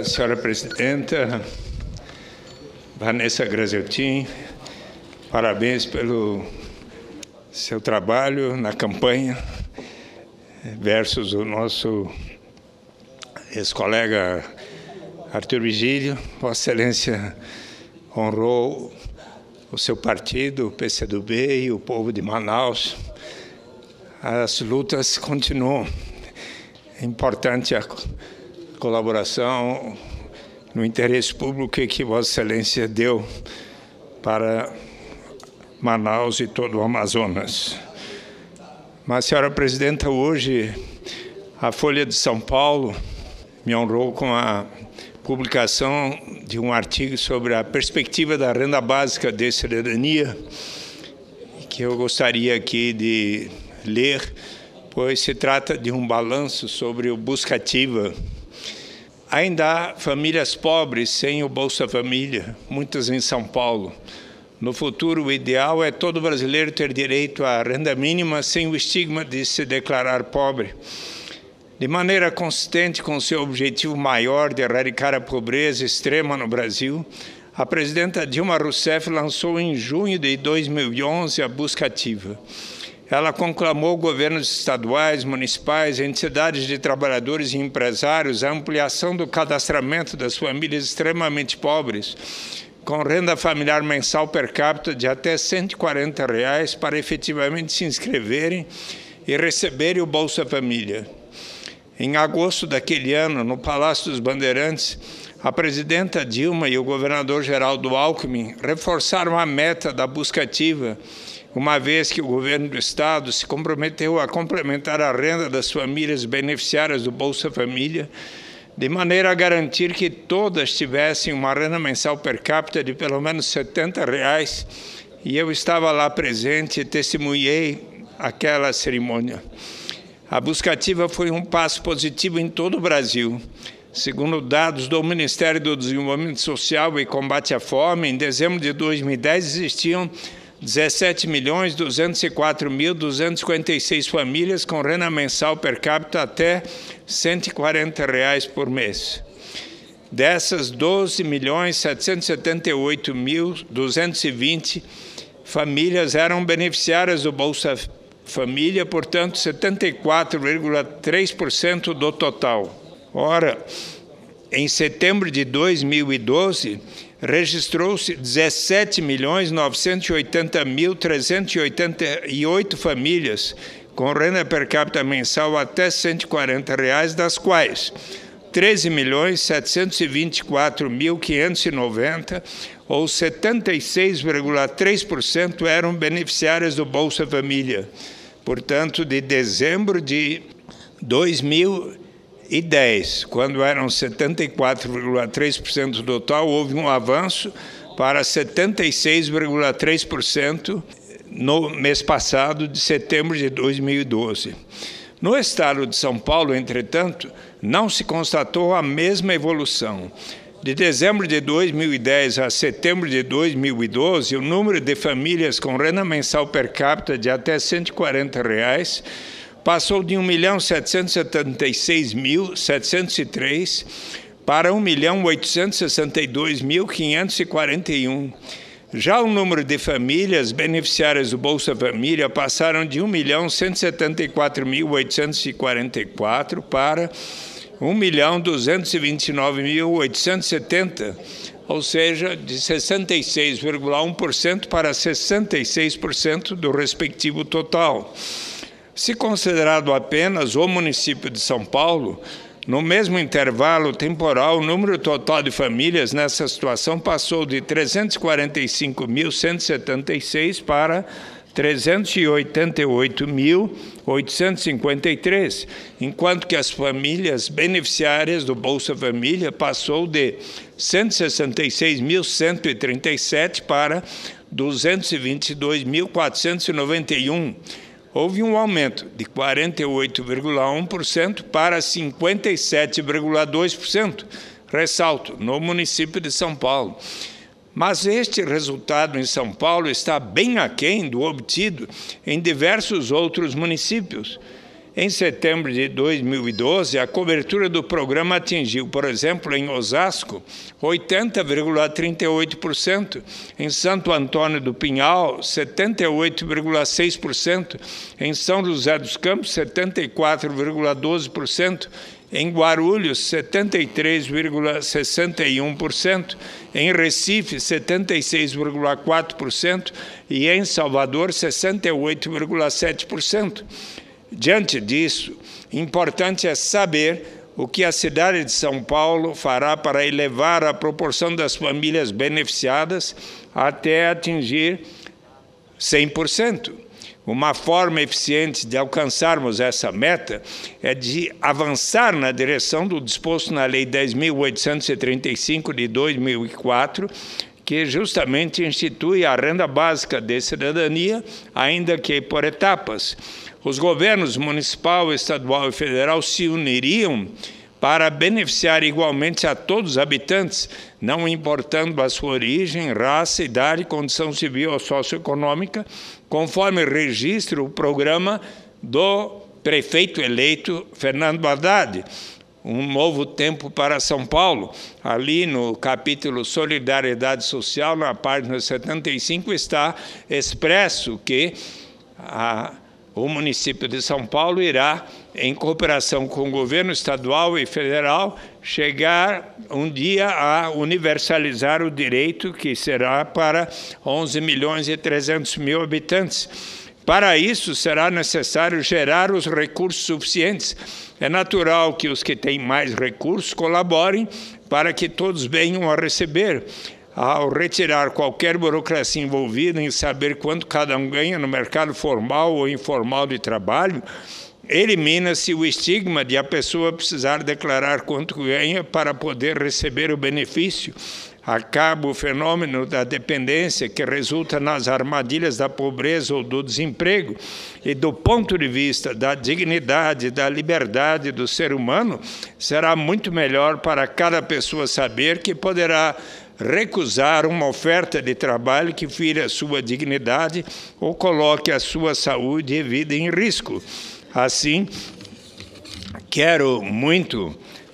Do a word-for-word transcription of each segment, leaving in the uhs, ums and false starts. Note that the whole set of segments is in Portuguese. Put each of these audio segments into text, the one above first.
senhora presidenta, Vanessa Graziotin, parabéns pelo seu trabalho na campanha versus o nosso ex-colega Arthur Vigílio. Vossa Excelência honrou o seu partido, o P C do B e o povo de Manaus. As lutas continuam. É importante a colaboração no interesse público que Vossa Excelência deu para Manaus e todo o Amazonas. Mas, senhora presidenta, hoje a Folha de São Paulo me honrou com a publicação de um artigo sobre a perspectiva da renda básica de cidadania, que eu gostaria aqui de ler, pois se trata de um balanço sobre o Busca Ativa. Ainda há famílias pobres sem o Bolsa Família, muitas em São Paulo. No futuro, o ideal é todo brasileiro ter direito à renda mínima sem o estigma de se declarar pobre. De maneira consistente com seu objetivo maior de erradicar a pobreza extrema no Brasil, a presidenta Dilma Rousseff lançou em junho de dois mil e onze a Busca Ativa. Ela conclamou governos estaduais, municipais, entidades de trabalhadores e empresários a ampliação do cadastramento das famílias extremamente pobres, com renda familiar mensal per capita de até cento e quarenta reais para efetivamente se inscreverem e receberem o Bolsa Família. Em agosto daquele ano, no Palácio dos Bandeirantes, a presidenta Dilma e o governador Geraldo Alckmin reforçaram a meta da Busca Ativa, uma vez que o governo do Estado se comprometeu a complementar a renda das famílias beneficiárias do Bolsa Família, de maneira a garantir que todas tivessem uma renda mensal per capita de pelo menos setenta reais, e eu estava lá presente e testemunhei aquela cerimônia. A Busca Ativa foi um passo positivo em todo o Brasil. Segundo dados do Ministério do Desenvolvimento Social e Combate à Fome, em dezembro de dois mil e dez existiam dezessete milhões duzentos e quatro mil duzentos e cinquenta e seis famílias com renda mensal per capita até cento e quarenta reais por mês. Dessas, doze milhões setecentos e setenta e oito mil duzentos e vinte famílias eram beneficiárias do Bolsa Família, portanto, setenta e quatro vírgula três por cento do total. Ora, em setembro de dois mil e doze, registrou-se dezessete milhões novecentos e oitenta mil trezentos e oitenta e oito famílias com renda per capita mensal até cento e quarenta reais, das quais treze milhões setecentos e vinte e quatro mil quinhentos e noventa, ou setenta e seis vírgula três por cento, eram beneficiárias do Bolsa Família. Portanto, de dezembro de dois mil e dez, quando eram setenta e quatro vírgula três por cento do total, houve um avanço para setenta e seis vírgula três por cento no mês passado, de setembro de dois mil e doze. No estado de São Paulo, entretanto, não se constatou a mesma evolução. De dezembro de dois mil e dez a setembro de dois mil e doze, o número de famílias com renda mensal per capita de até cento e quarenta reais passou de um milhão setecentos e setenta e seis mil setecentos e três para um milhão oitocentos e sessenta e dois mil quinhentos e quarenta e um. Já o número de famílias beneficiárias do Bolsa Família passaram de um milhão cento e setenta e quatro mil oitocentos e quarenta e quatro para um milhão duzentos e vinte e nove mil oitocentos e setenta, ou seja, de sessenta e seis vírgula um por cento para sessenta e seis por cento do respectivo total. Se considerado apenas o município de São Paulo, no mesmo intervalo temporal, o número total de famílias nessa situação passou de trezentos e quarenta e cinco mil cento e setenta e seis para trezentos e oitenta e oito mil oitocentos e cinquenta e três, enquanto que as famílias beneficiárias do Bolsa Família passou de cento e sessenta e seis mil cento e trinta e sete para duzentos e vinte e dois mil quatrocentos e noventa e um. Houve um aumento de quarenta e oito vírgula um por cento para cinquenta e sete vírgula dois por cento, ressalto, no município de São Paulo. Mas este resultado em São Paulo está bem aquém do obtido em diversos outros municípios. Em setembro de dois mil e doze, a cobertura do programa atingiu, por exemplo, em Osasco, oitenta vírgula trinta e oito por cento, em Santo Antônio do Pinhal, setenta e oito vírgula seis por cento, em São José dos Campos, setenta e quatro vírgula doze por cento, em Guarulhos, setenta e três vírgula sessenta e um por cento, em Recife, setenta e seis vírgula quatro por cento e em Salvador, sessenta e oito vírgula sete por cento. Diante disso, importante é saber o que a cidade de São Paulo fará para elevar a proporção das famílias beneficiadas até atingir cem por cento. Uma forma eficiente de alcançarmos essa meta é de avançar na direção do disposto na Lei dez mil oitocentos e trinta e cinco de dois mil e quatro, que justamente institui a renda básica de cidadania, ainda que por etapas. Os governos municipal, estadual e federal se uniriam para beneficiar igualmente a todos os habitantes, não importando a sua origem, raça, idade, condição civil ou socioeconômica, conforme registra o programa do prefeito eleito Fernando Haddad, Um Novo Tempo para São Paulo. Ali no capítulo Solidariedade Social, na página setenta e cinco, está expresso que a o município de São Paulo irá, em cooperação com o governo estadual e federal, chegar um dia a universalizar o direito, que será para onze milhões e trezentos mil habitantes. Para isso, será necessário gerar os recursos suficientes. É natural que os que têm mais recursos colaborem para que todos venham a receber. Ao retirar qualquer burocracia envolvida em saber quanto cada um ganha no mercado formal ou informal de trabalho, elimina-se o estigma de a pessoa precisar declarar quanto ganha para poder receber o benefício. Acaba o fenômeno da dependência que resulta nas armadilhas da pobreza ou do desemprego. E do ponto de vista da dignidade, da liberdade do ser humano, será muito melhor para cada pessoa saber que poderá recusar uma oferta de trabalho que fira a sua dignidade ou coloque a sua saúde e vida em risco. Assim, quero muito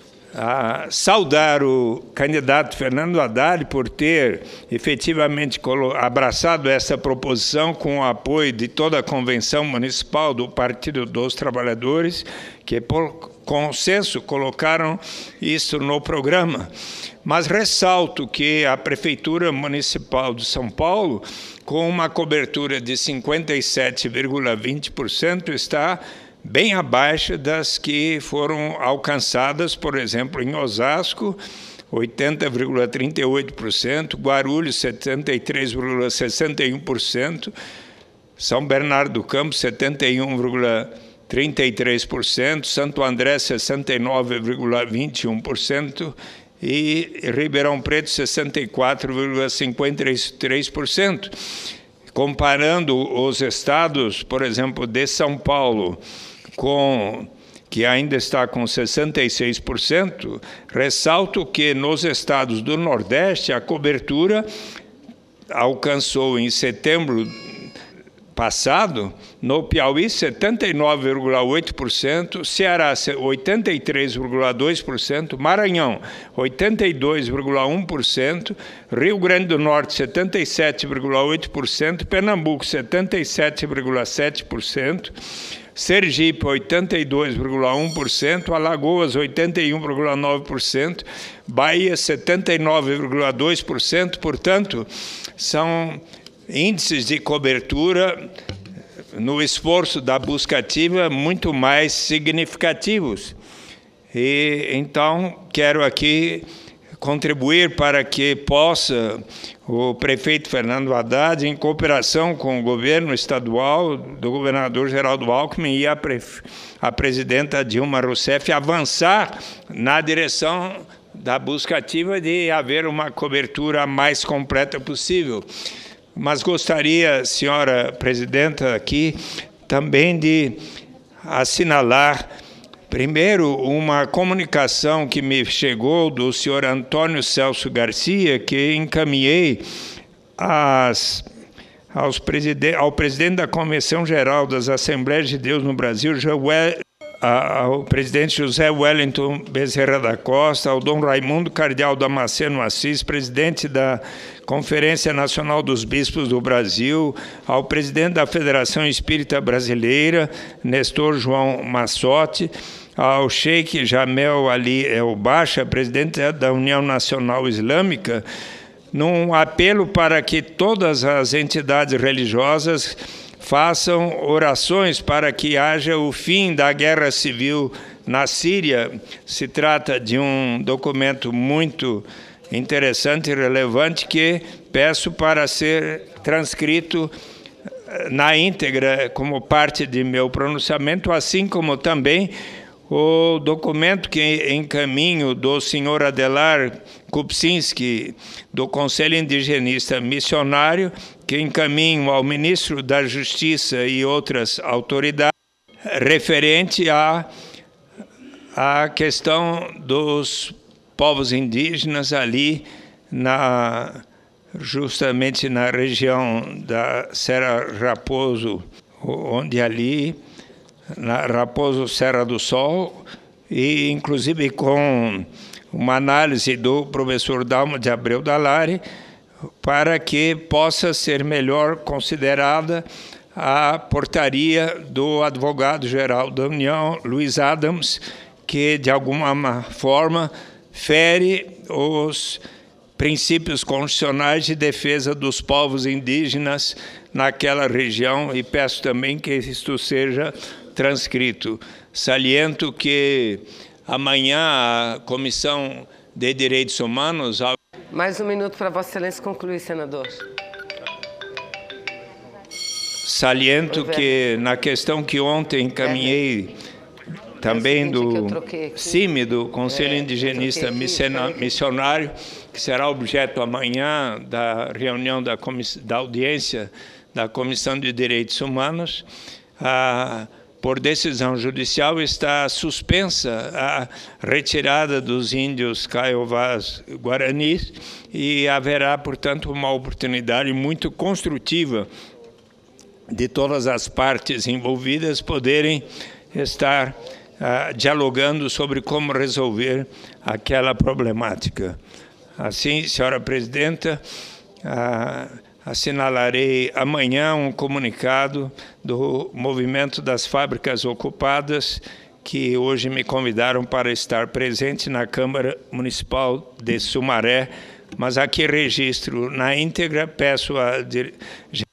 ah, saudar o candidato Fernando Haddad por ter efetivamente abraçado essa proposição com o apoio de toda a Convenção Municipal do Partido dos Trabalhadores, que por consenso colocaram isso no programa. Mas ressalto que a Prefeitura Municipal de São Paulo, com uma cobertura de cinquenta e sete vírgula vinte por cento, está bem abaixo das que foram alcançadas, por exemplo, em Osasco, oitenta vírgula trinta e oito por cento, Guarulhos, setenta e três vírgula sessenta e um por cento, São Bernardo do Campo, setenta e um vírgula trinta e três por cento, Santo André, sessenta e nove vírgula vinte e um por cento, e Ribeirão Preto, sessenta e quatro vírgula cinquenta e três por cento. Comparando os estados, por exemplo, de São Paulo, com, que ainda está com sessenta e seis por cento, ressalto que nos estados do Nordeste a cobertura alcançou em setembro passado, no Piauí, setenta e nove vírgula oito por cento, Ceará, oitenta e três vírgula dois por cento, Maranhão, oitenta e dois vírgula um por cento, Rio Grande do Norte, setenta e sete vírgula oito por cento, Pernambuco, setenta e sete vírgula sete por cento, Sergipe, oitenta e dois vírgula um por cento, Alagoas, oitenta e um vírgula nove por cento, Bahia, setenta e nove vírgula dois por cento, portanto, são índices de cobertura no esforço da busca ativa muito mais significativos. E então quero aqui contribuir para que possa o prefeito Fernando Haddad, em cooperação com o governo estadual, do governador Geraldo Alckmin e a, a presidenta Dilma Rousseff, avançar na direção da busca ativa de haver uma cobertura mais completa possível. Mas gostaria, senhora presidenta, aqui também de assinalar, primeiro, uma comunicação que me chegou do senhor Antônio Celso Garcia, que encaminhei às, aos presiden- ao presidente da Convenção Geral das Assembleias de Deus no Brasil, Joel ao presidente José Wellington Bezerra da Costa, ao dom Raimundo Cardeal Damasceno Assis, presidente da Conferência Nacional dos Bispos do Brasil, ao presidente da Federação Espírita Brasileira, Nestor João Massotti, ao Sheikh Jamel Ali El Bacha, presidente da União Nacional Islâmica, num apelo para que todas as entidades religiosas façam orações para que haja o fim da guerra civil na Síria. Se trata de um documento muito interessante e relevante que peço para ser transcrito na íntegra como parte de meu pronunciamento, assim como também o documento que encaminho do senhor Adelar Kupczynski, do Conselho Indigenista Missionário, que encaminho ao ministro da Justiça e outras autoridades, referente à, à questão dos povos indígenas ali, na, justamente na região da Serra Raposo, onde ali, na Raposo Serra do Sol, e inclusive com uma análise do professor Dalmo de Abreu Dallari, para que possa ser melhor considerada a portaria do advogado-geral da União, Luiz Adams, que de alguma forma fere os princípios constitucionais de defesa dos povos indígenas naquela região, e peço também que isto seja transcrito. Saliento que amanhã a Comissão de Direitos Humanos... Mais um minuto para Vossa Excelência concluir, senador. Saliento que na questão que ontem encaminhei também do C I M I, do Conselho Indigenista Missionário, que será objeto amanhã da reunião da, da audiência da Comissão de Direitos Humanos, a por decisão judicial, está suspensa a retirada dos índios caiovás guaranis e haverá, portanto, uma oportunidade muito construtiva de todas as partes envolvidas poderem estar ah, dialogando sobre como resolver aquela problemática. Assim, senhora presidenta, ah, assinalarei amanhã um comunicado do Movimento das Fábricas Ocupadas, que hoje me convidaram para estar presente na Câmara Municipal de Sumaré, mas aqui registro na íntegra, peço a